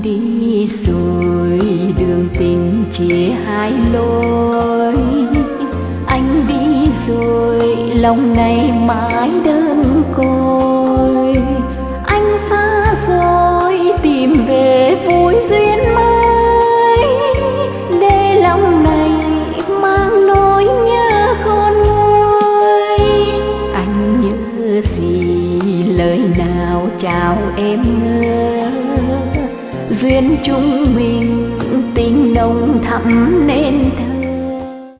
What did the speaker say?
đi rồi đường tình chia hai lối, anh đi rồi lòng này mãi đơn côi. Anh xa rồi tìm về vui duyên mới, để lòng này mang nỗi nhớ khôn nguôi. Anh nhớ gì lời nào chào em ngơ, duyên chúng mình tình nồng thắm nên